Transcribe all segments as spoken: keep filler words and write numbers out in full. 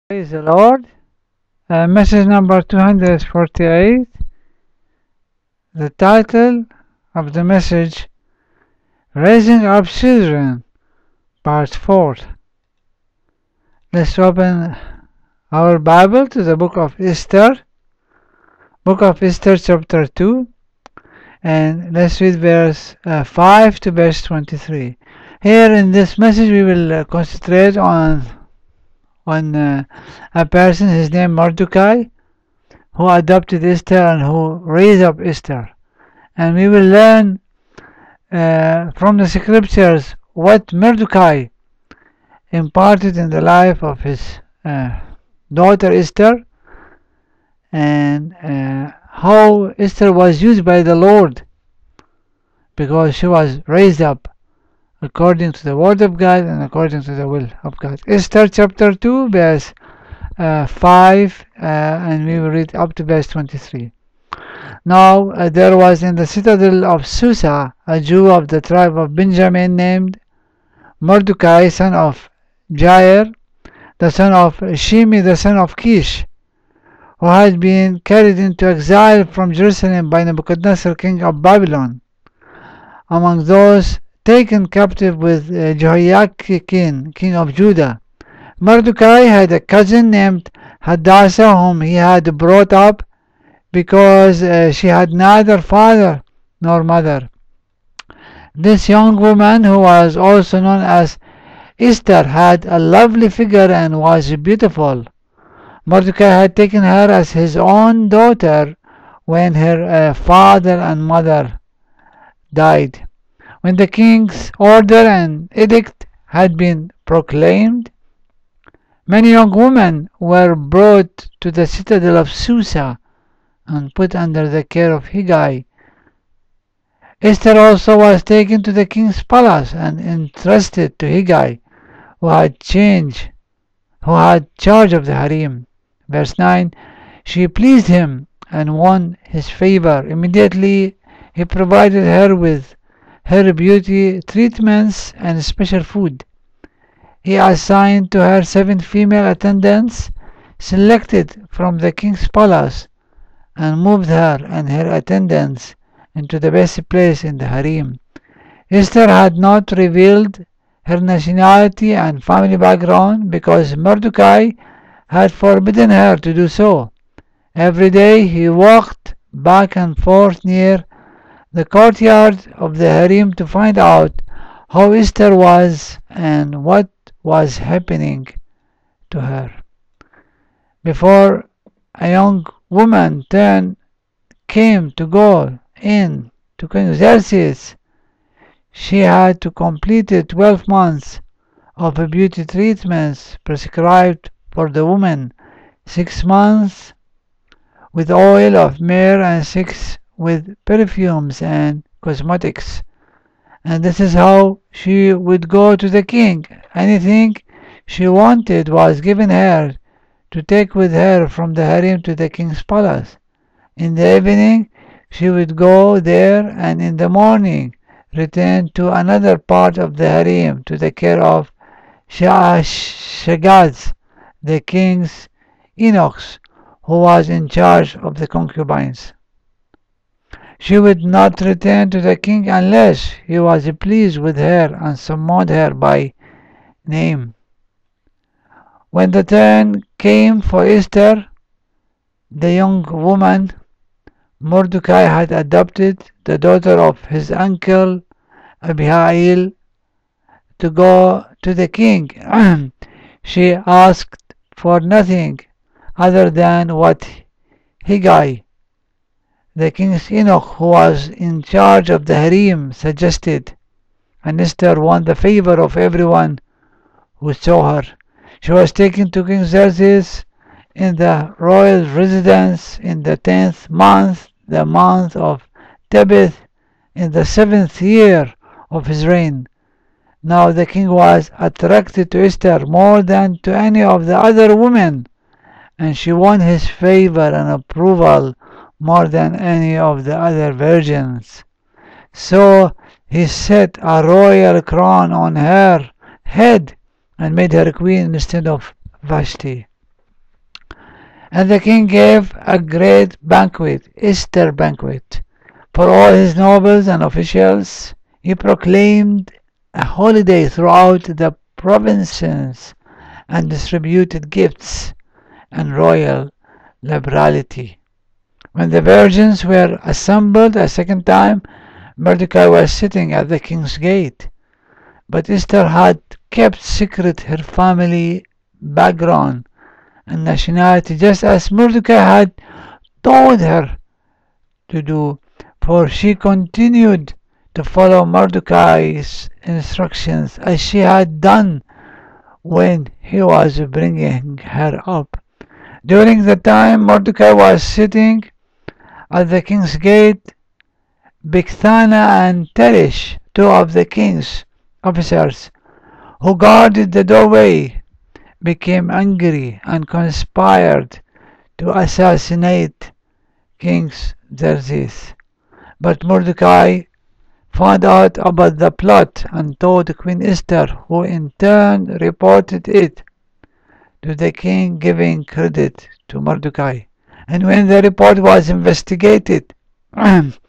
Praise the Lord. Uh, message number two hundred forty-eight. The title of the message, Raising Up Children, Part four. Let's open our Bible to the book of Esther, book of Esther chapter two, and let's read verse uh, five to verse twenty-three. Here in this message we will uh, concentrate on on uh, a person, his name Mordecai, who adopted Esther and who raised up Esther. And we will learn uh, from the scriptures what Mordecai imparted in the life of his uh, daughter Esther, and uh, how Esther was used by the Lord because she was raised up according to the word of God and according to the will of God. Esther chapter two verse uh, five uh, and we will read up to verse twenty-three. Now uh, there was in the citadel of Susa a Jew of the tribe of Benjamin named Mordecai, son of Jair, the son of Shimi, the son of Kish, who had been carried into exile from Jerusalem by Nebuchadnezzar, king of Babylon. Among those taken captive with uh, Jehoiakim, king of Judah, Mordecai had a cousin named Hadassah, whom he had brought up because uh, she had neither father nor mother. This young woman, who was also known as Esther, had a lovely figure and was beautiful. Mordecai had taken her as his own daughter when her uh, father and mother died. When the king's order and edict had been proclaimed, many young women were brought to the citadel of Susa and put under the care of Hegai. Esther also was taken to the king's palace and entrusted to Hegai, who had change, who had charge of the harem. Verse nine, she pleased him and won his favor. Immediately he provided her with her beauty treatments and special food. He assigned to her seven female attendants selected from the king's palace and moved her and her attendants into the best place in the harem. Esther had not revealed her nationality and family background because Mordecai had forbidden her to do so. Every day he walked back and forth near the courtyard of the harem to find out how Esther was and what was happening to her. Before a young woman turn came to go in to King Xerxes, she had to complete twelve months of beauty treatments prescribed for the woman, six months with oil of myrrh and six with perfumes and cosmetics. And this is how she would go to the king. Anything she wanted was given her to take with her from the harem to the king's palace. In the evening she would go there, and in the morning return to another part of the harem to the care of Shagaz, the king's eunuchs, who was in charge of the concubines. She would not return to the king unless he was pleased with her and summoned her by name. When the turn came for Esther, the young woman Mordecai had adopted, the daughter of his uncle Abihail, to go to the king. She asked for nothing other than what Hegai, the king's eunuch who was in charge of the harem, suggested, and Esther won the favor of everyone who saw her. She was taken to King Xerxes in the royal residence in the tenth month, the month of Tebeth, in the seventh year of his reign. Now the king was attracted to Esther more than to any of the other women, and she won his favor and approval more than any of the other virgins. So he set a royal crown on her head and made her queen instead of Vashti. And the king gave a great banquet, Easter banquet, for all his nobles and officials. He proclaimed a holiday throughout the provinces and distributed gifts and royal liberality. When the virgins were assembled a second time, Mordecai was sitting at the king's gate. But Esther had kept secret her family background and nationality, just as Mordecai had told her to do, for she continued to follow Mordecai's instructions as she had done when he was bringing her up. During the time Mordecai was sitting at the king's gate, Bigthana and Teresh, two of the king's officers who guarded the doorway, became angry and conspired to assassinate King Xerxes. But Mordecai found out about the plot and told Queen Esther, who in turn reported it to the king, giving credit to Mordecai. And when the report was investigated and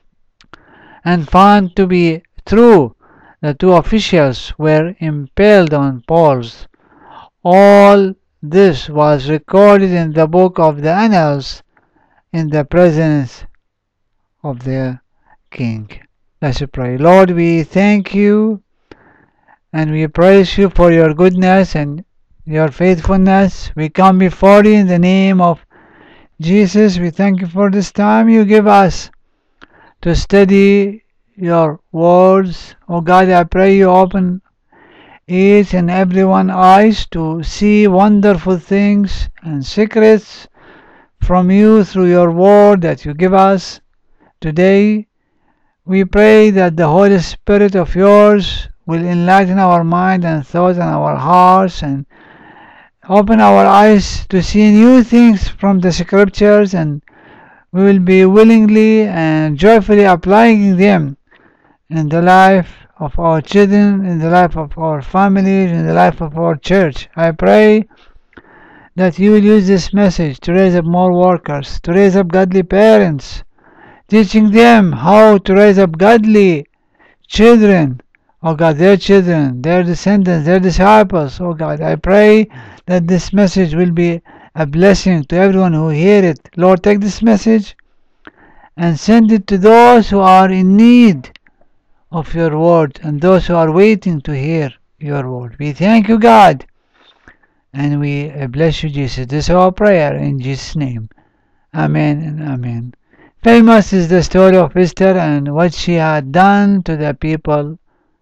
found to be true, the two officials were impaled on poles. All this was recorded in the book of the Annals in the presence of the king. Let's pray. Lord, we thank you and we praise you for your goodness and your faithfulness. We come before you in the name of Jesus. We thank you for this time you give us to study your words. Oh God, I pray you open each and everyone's eyes to see wonderful things and secrets from you through your word that you give us today. We pray that the Holy Spirit of yours will enlighten our mind and thoughts and our hearts and open our eyes to see new things from the scriptures, and we will be willingly and joyfully applying them in the life of our children, in the life of our families, in the life of our church. I pray that you will use this message to raise up more workers, to raise up godly parents, teaching them how to raise up godly children. Oh God, their children, their descendants, their disciples. Oh God, I pray that this message will be a blessing to everyone who hear it. Lord, take this message and send it to those who are in need of your word and those who are waiting to hear your word. We thank you, God, and we bless you, Jesus. This is our prayer in Jesus' name. Amen and amen. Famous is the story of Esther and what she had done to the people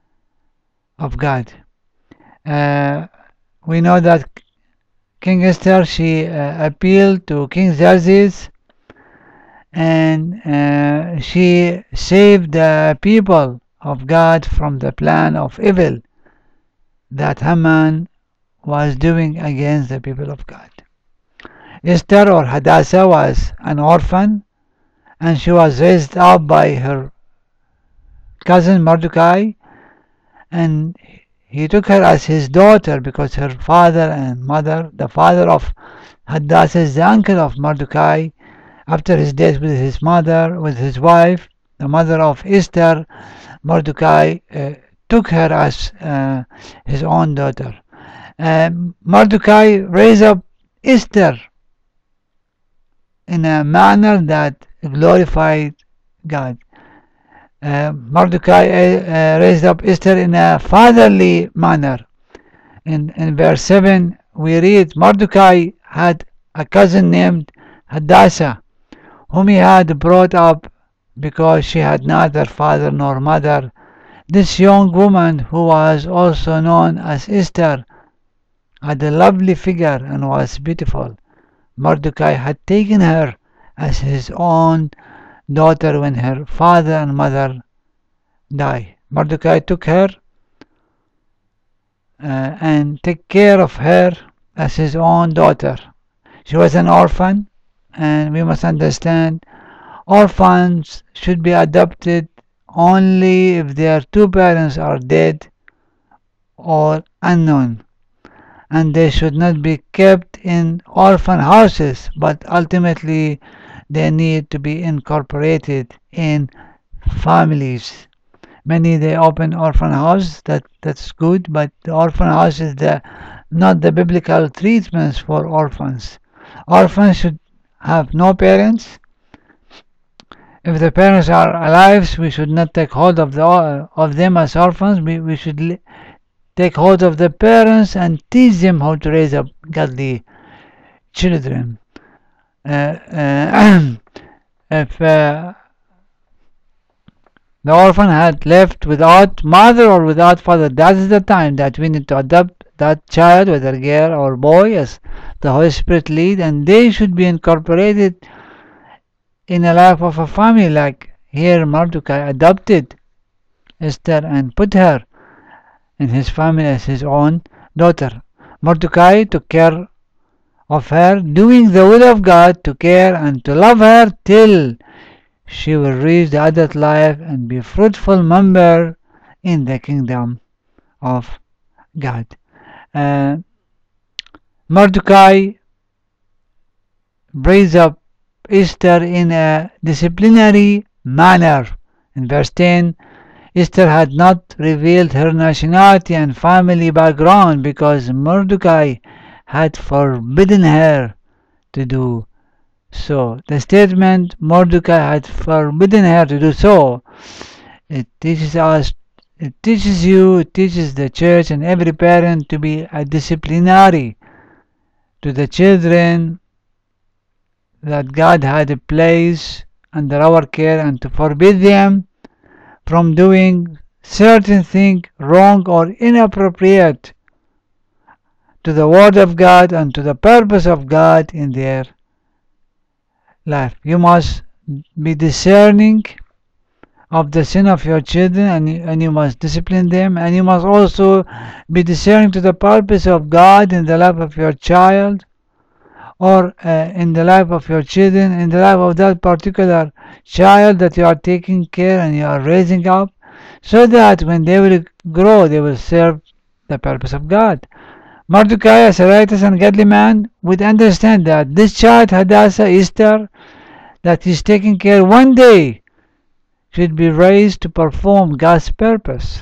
of God. Uh, we know that King Esther, she uh, appealed to King Xerxes and uh, she saved the people of God from the plan of evil that Haman was doing against the people of God. Esther, or Hadassah, was an orphan and she was raised up by her cousin Mordecai, and he took her as his daughter because her father and mother, the father of Hadassah is the uncle of Mordecai. After his death with his mother, with his wife, the mother of Esther, Mordecai uh, took her as uh, his own daughter. Uh, Mordecai raised up Esther in a manner that glorified God. Uh, Mordecai uh, raised up Esther in a fatherly manner. In, in verse seven we read, Mordecai had a cousin named Hadassah, whom he had brought up because she had neither father nor mother. This young woman, who was also known as Esther, had a lovely figure and was beautiful. Mordecai had taken her as his own daughter when her father and mother died. Mordecai took her uh, and took care of her as his own daughter. She was an orphan, and we must understand orphans should be adopted only if their two parents are dead or unknown. and they should not be kept in orphan houses, but ultimately they need to be incorporated in families. Many they open orphan house, that that's good, but the orphan house is the not the biblical treatments for orphans. Orphans should have no parents. If the parents are alive, we should not take hold of the of them as orphans. We, we should take hold of the parents and teach them how to raise up godly children. Uh, uh, if uh, the orphan had left without mother or without father, that is the time that we need to adopt that child, whether girl or boy, as the Holy Spirit lead, and they should be incorporated in the life of a family. Like here Mordecai adopted Esther and put her in his family as his own daughter. Mordecai took care of her, doing the will of God, to care and to love her till she will reach the adult life and be a fruitful member in the kingdom of God. Uh, Mordecai raised up Esther in a disciplinary manner. In verse ten, Esther had not revealed her nationality and family background because Mordecai had forbidden her to do so. The statement Mordecai had forbidden her to do so, it teaches us, it teaches you, it teaches the church and every parent to be a disciplinary to the children that God had placed under our care, and to forbid them from doing certain things wrong or inappropriate to the Word of God and to the purpose of God in their life. You must be discerning of the sin of your children, and, and you must discipline them, and you must also be discerning to the purpose of God in the life of your child, or uh, in the life of your children, in the life of that particular child that you are taking care and you are raising up, so that when they will grow, they will serve the purpose of God. Mordecai, as a righteous and godly man, would understand that this child, Hadassah, Esther, that he's taking care one day, should be raised to perform God's purpose.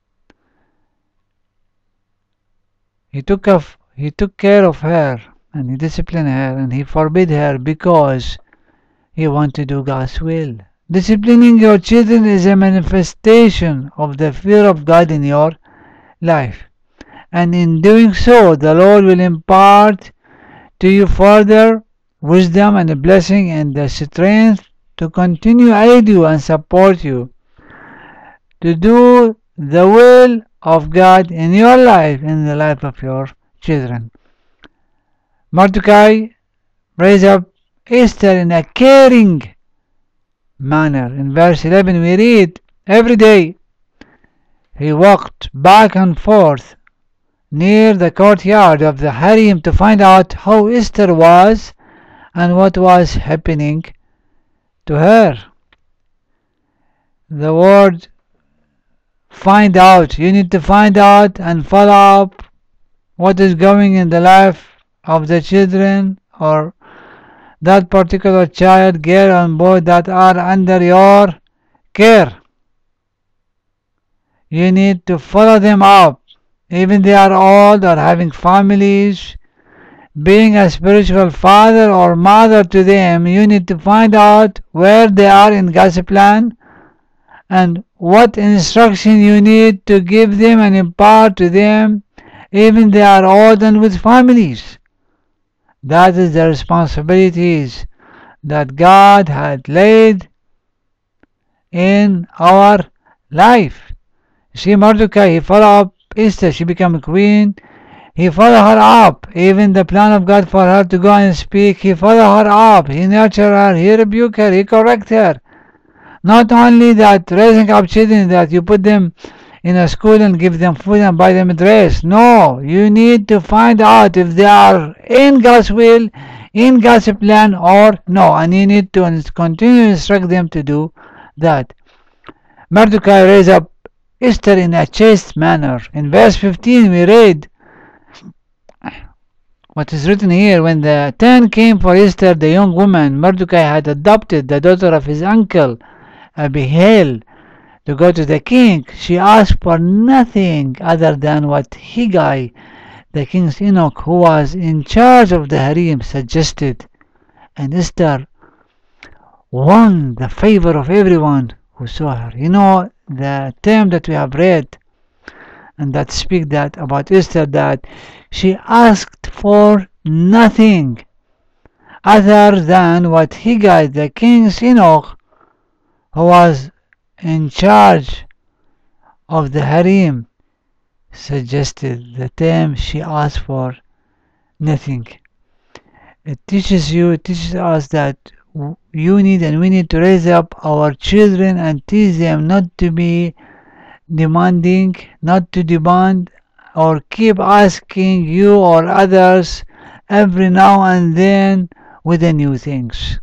He took, of, he took care of her, and he disciplined her, and he forbid her because he wanted to do God's will. Disciplining your children is a manifestation of the fear of God in your life. And in doing so, the Lord will impart to you further wisdom and a blessing and the strength to continue aid you and support you to do the will of God in your life and in the life of your children. Mordecai raised up Esther in a caring manner. In verse eleven we read, every day he walked back and forth near the courtyard of the harem to find out how Esther was and what was happening to her. The word find out, you need to find out and follow up what is going in the life of the children or that particular child, girl and boy that are under your care. You need to follow them up, even they are old or having families. Being a spiritual father or mother to them, you need to find out where they are in God's plan and what instruction you need to give them and impart to them, even they are old and with families. That is the responsibilities that God had laid in our life. See, Mordecai, he followed up Esther, she became a queen. He followed her up, even the plan of God for her to go and speak. He followed her up, he nurtured her, he rebuked her, he corrected her. Not only that, raising up children, that you put them in a school and give them food and buy them a dress. No, you need to find out if they are in God's will, in God's plan or no, and you need to continue to instruct them to do that. Mordecai raised up Esther in a chaste manner. In verse fifteen we read, what is written here, when the turn came for Esther, the young woman, Mordecai had adopted the daughter of his uncle, Abihail, to go to the king. She asked for nothing other than what Hegai, the king's eunuch, who was in charge of the harem, suggested. And Esther won the favor of everyone who saw her. You know, the term that we have read and that speak that about Esther, that she asked for nothing other than what Hegai, the king's eunuch, who was in charge of the harem, suggested. The term she asked for nothing. It teaches you, it teaches us that you need and we need to raise up our children and teach them not to be demanding, not to demand or keep asking you or others every now and then with the new things.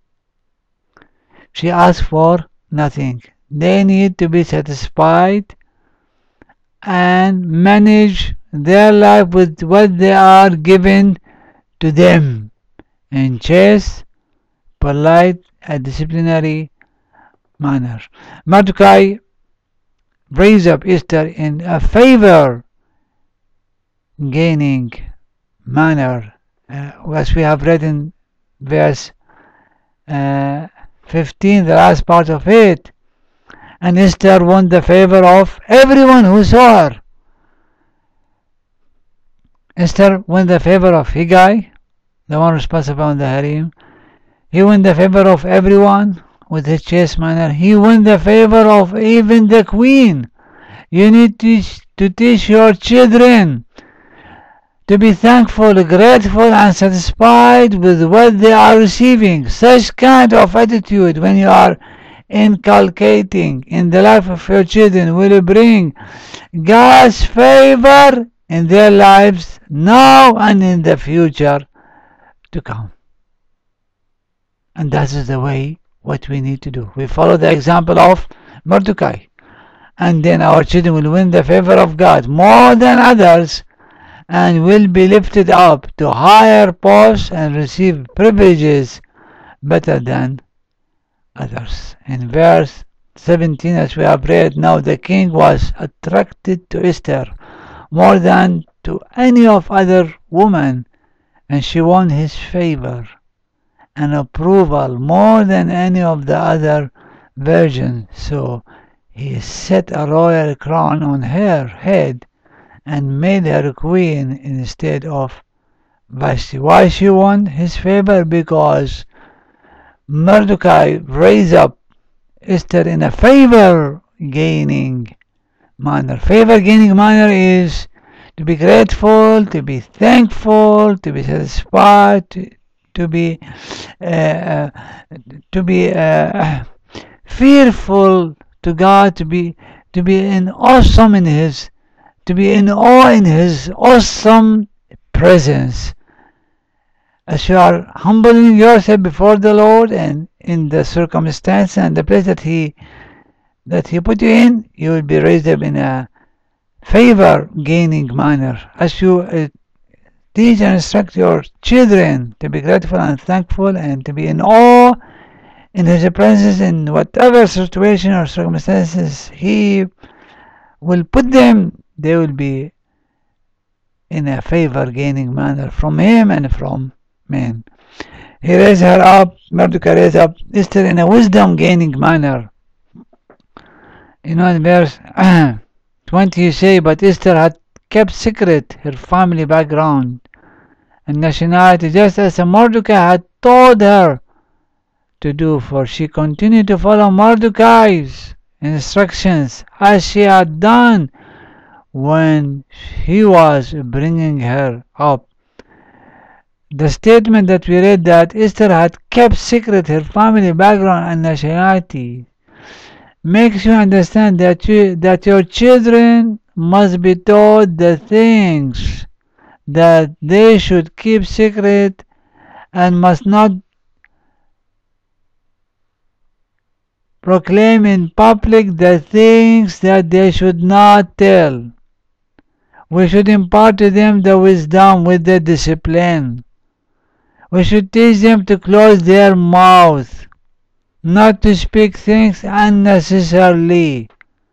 She asked for nothing. They need to be satisfied and manage their life with what they are given to them in chaste, polite, and disciplinary manner. Mordecai raised up Esther in a favor gaining manner, uh, as we have read in verse uh, fifteen, the last part of it. And Esther won the favor of everyone who saw her. Esther won the favor of Hegai, the one responsible on the harem. He won the favor of everyone with his chaste manner. He won the favor of even the queen. You need to, to teach your children to be thankful, grateful, and satisfied with what they are receiving. Such kind of attitude, when you are inculcating in the life of your children, will bring God's favor in their lives now and in the future to come. And that is the way what we need to do. We follow the example of Mordecai, and then our children will win the favor of God more than others and will be lifted up to higher posts and receive privileges better than others. In verse seventeen, as we have read, now the king was attracted to Esther more than to any of other women, and she won his favor and approval more than any of the other virgins. So he set a royal crown on her head and made her queen instead of Vashti. Why she won his favor? Because Mordecai raised up Esther in a favor gaining manner. Favor gaining manner is to be grateful, to be thankful, to be satisfied, to, to be uh, to be uh, fearful to God, to be to be in awesome in His, to be in awe in His awesome presence. As you are humbling yourself before the Lord and in the circumstance and the place that He that He put you in, you will be raised up in a favor gaining manner. As you uh, teach and instruct your children to be grateful and thankful and to be in awe in His presence in whatever situation or circumstances He will put them, they will be in a favor gaining manner from Him and from men. He raised her up, Mordecai raised up Esther in a wisdom gaining manner. You know, in verse twenty you say, but Esther had kept secret her family background and nationality, just as Mordecai had told her to do, for she continued to follow Mordecai's instructions as she had done when he was bringing her up. The statement that we read that Esther had kept secret her family background and nationality makes you understand that you, that your children must be taught the things that they should keep secret and must not proclaim in public the things that they should not tell. We should impart to them the wisdom with the discipline. We should teach them to close their mouth, not to speak things unnecessarily.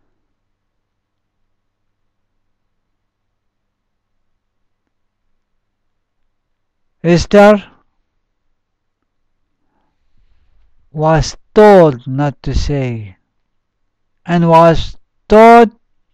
Esther was told not to say, and was taught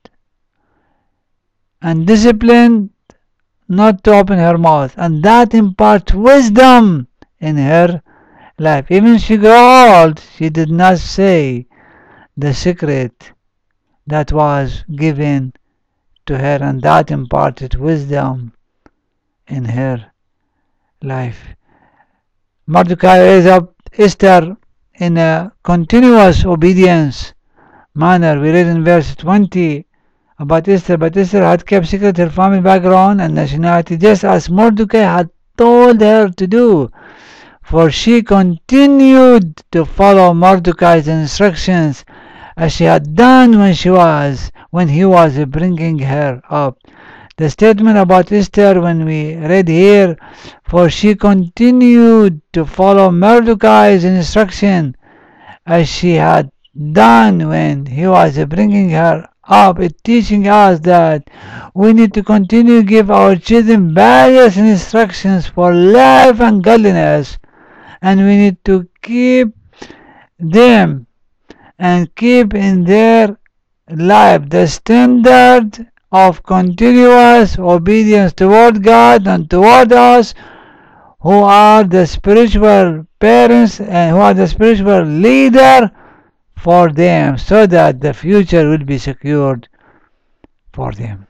and disciplined not to open her mouth, and that imparts wisdom in her life. Even she grew old, she did not say the secret that was given to her, and that imparted wisdom in her life. Mordecai raised up Esther in a continuous obedience manner. We read in verse twenty about Esther, but Esther had kept secret her family background and nationality, just as Mordecai had told her to do, for she continued to follow Mordecai's instructions as she had done when she was when he was bringing her up. The statement about Esther when we read here, for she continued to follow Mordecai's instruction as she had done when he was bringing her up, it teaching us that we need to continue to give our children various instructions for life and godliness, and we need to keep them and keep in their life the standard of continuous obedience toward God and toward us who are the spiritual parents and who are the spiritual leader for them, so that the future will be secured for them.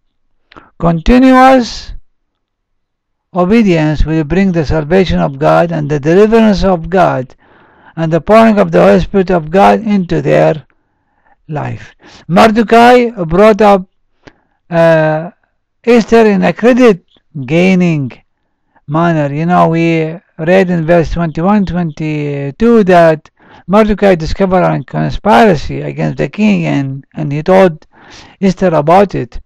Continuous obedience will bring the salvation of God and the deliverance of God and the pouring of the Holy Spirit of God into their life. Mordecai brought up uh, Esther in a credit gaining manner. You know, we read in verse twenty-one twenty-two that Mordecai discovered a conspiracy against the king, and, and he told Esther about it.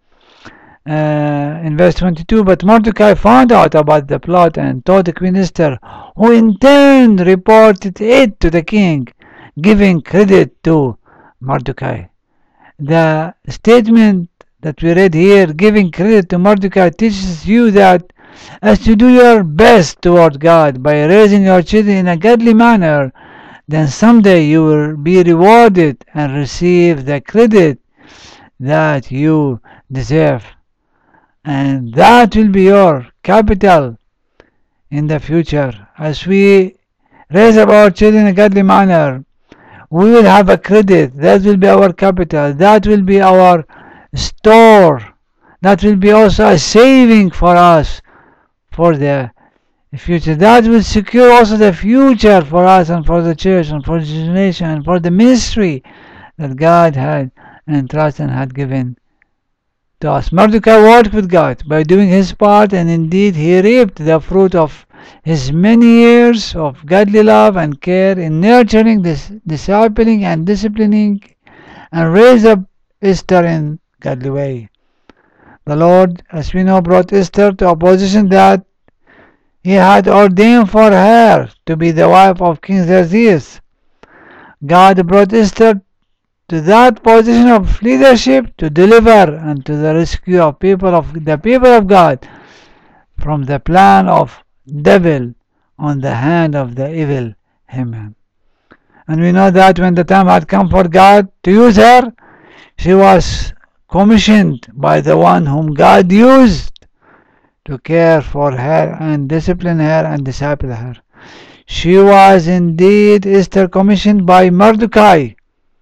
Uh, in verse twenty-two, but Mordecai found out about the plot and told Queen Esther, who in turn reported it to the king, giving credit to Mordecai. The statement that we read here, giving credit to Mordecai, teaches you that as you do your best toward God by raising your children in a godly manner, then someday you will be rewarded and receive the credit that you deserve. And that will be your capital in the future. As we raise up our children in a godly manner, we will have a credit. That will be our capital. That will be our store. That will be also a saving for us for the future. That will secure also the future for us and for the church and for the generation and for the ministry that God had entrusted and had given to us. Mordecai worked with God by doing his part, and indeed he reaped the fruit of his many years of godly love and care in nurturing, dis- discipling, and disciplining, and raised up Esther in godly way. The Lord, as we know, brought Esther to a position that he had ordained for her to be the wife of King Xerxes. God brought Esther to that position of leadership to deliver and to the rescue of people of the people of God from the plan of devil on the hand of the evil Haman. And we know that when the time had come for God to use her, she was commissioned by the one whom God used to care for her and discipline her and disciple her. She was indeed Esther commissioned by Mordecai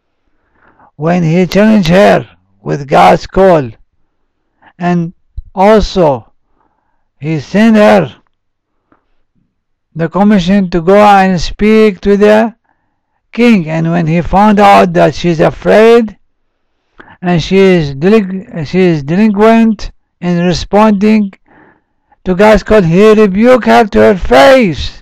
when he challenged her with God's call, and also he sent her the commission to go and speak to the king. And when he found out that she's afraid and she is delinqu- she is delinquent in responding to God's call, he rebuked her to her face,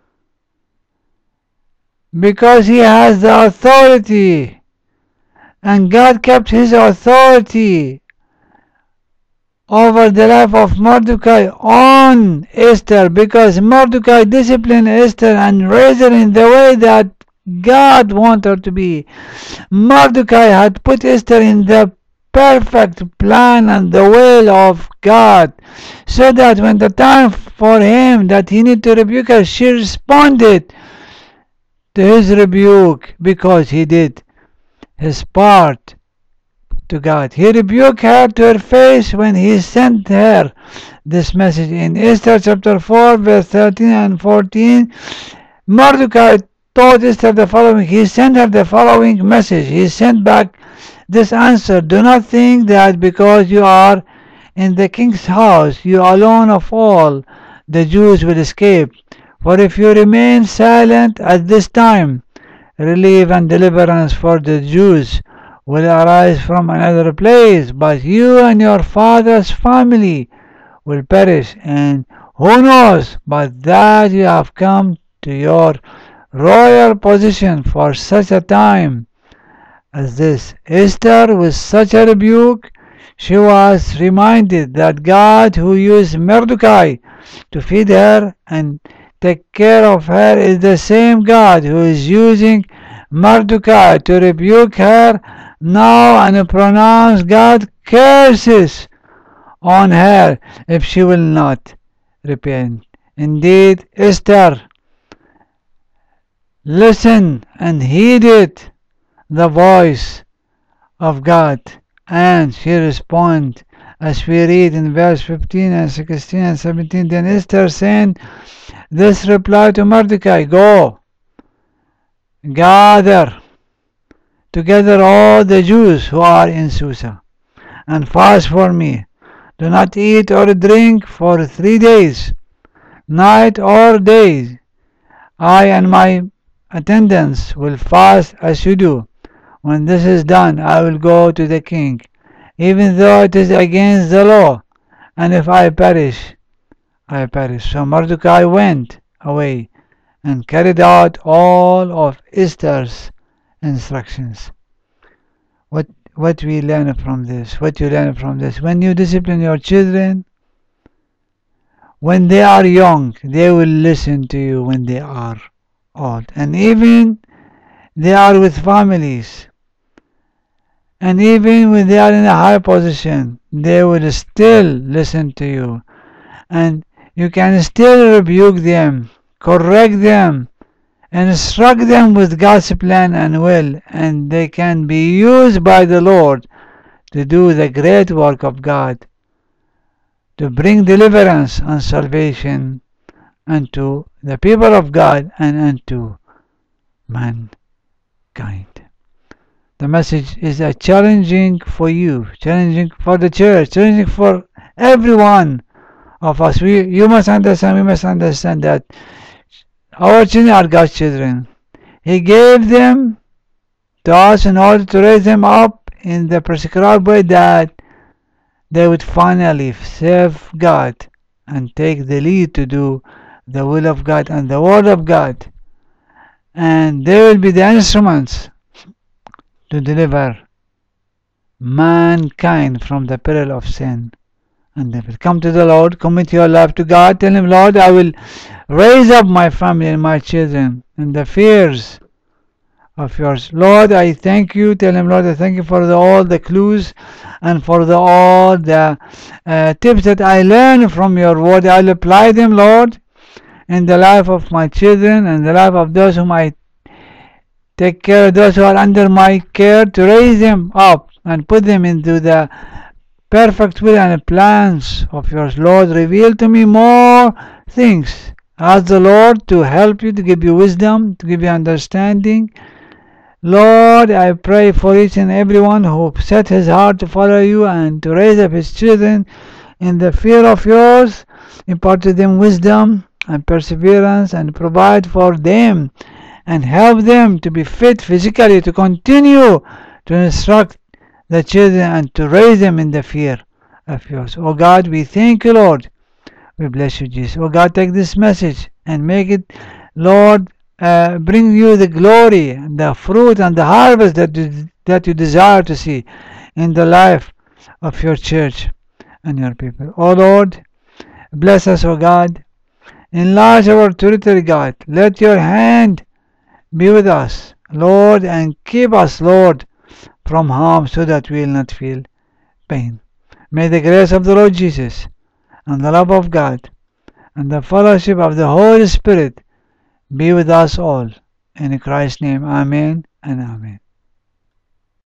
because he has the authority. And God kept his authority over the life of Mordecai on Esther, because Mordecai disciplined Esther and raised her in the way that God wanted her to be. Mordecai had put Esther in the perfect plan and the will of God, so that when the time for him that he needed to rebuke her, she responded to his rebuke because he did his part to God. He rebuked her to her face when he sent her this message. In Esther chapter four, verse thirteen and fourteen, Mordecai told Esther the following. He sent her the following message. He sent back this answer: do not think that because you are in the king's house, you alone of all the Jews will escape. For if you remain silent at this time, relief and deliverance for the Jews will arise from another place, but you and your father's family will perish. And who knows but that you have come to your royal position for such a time as this. Esther, with such a rebuke, she was reminded that God, who used Mordecai to feed her and take care of her, is the same God who is using Mordecai to rebuke her now and pronounce God's curses on her if she will not repent. Indeed, Esther listened and heeded the voice of God, and she responded as we read in verse fifteen and sixteen and seventeen. Then Esther sent this reply to Mordecai: go, gather together all the Jews who are in Susa, and fast for me. Do not eat or drink for three days, night or day. I and my attendants will fast as you do. When this is done, I will go to the king, even though it is against the law, and if I perish, I perish. So Mordecai went away and carried out all of Esther's instructions. What what we learn from this? What you learn from this? When you discipline your children, when they are young, they will listen to you when they are old. And even they are with families, and even when they are in a high position, they will still listen to you. And you can still rebuke them, correct them, instruct them with God's plan and will, and they can be used by the Lord to do the great work of God, to bring deliverance and salvation unto the people of God and unto mankind. The message is a challenging for you, challenging for the church, challenging for everyone of us. We, you must understand, we must understand that our children are God's children. He gave them to us in order to raise them up in the prescribed way that they would finally serve God and take the lead to do the will of God and the word of God. And they will be the instruments to deliver mankind from the peril of sin. And they will come to the Lord, commit your life to God, tell him, Lord, I will raise up my family and my children in the fears of yours. Lord, I thank you. Tell him, Lord, I thank you for the, all the clues and for the, all the uh, tips that I learned from your word. I'll apply them, Lord, in the life of my children and the life of those whom I take care of, those who are under my care, to raise them up and put them into the perfect will and plans of yours. Lord, reveal to me more things. Ask the Lord to help you, to give you wisdom, to give you understanding. Lord, I pray for each and everyone who set his heart to follow you and to raise up his children in the fear of yours. Impart to them wisdom and perseverance, and provide for them and help them to be fit physically to continue to instruct the children and to raise them in the fear of yours. Oh God, we thank you, Lord. We bless you, Jesus. Oh God, take this message and make it, Lord, uh, bring you the glory, the fruit and the harvest that you, that you desire to see in the life of your church and your people. O Lord, bless us, O God. Enlarge our territory, God. Let your hand be with us, Lord, and keep us, Lord, from harm so that we will not feel pain. May the grace of the Lord Jesus and the love of God and the fellowship of the Holy Spirit be with us all. In Christ's name, Amen and Amen.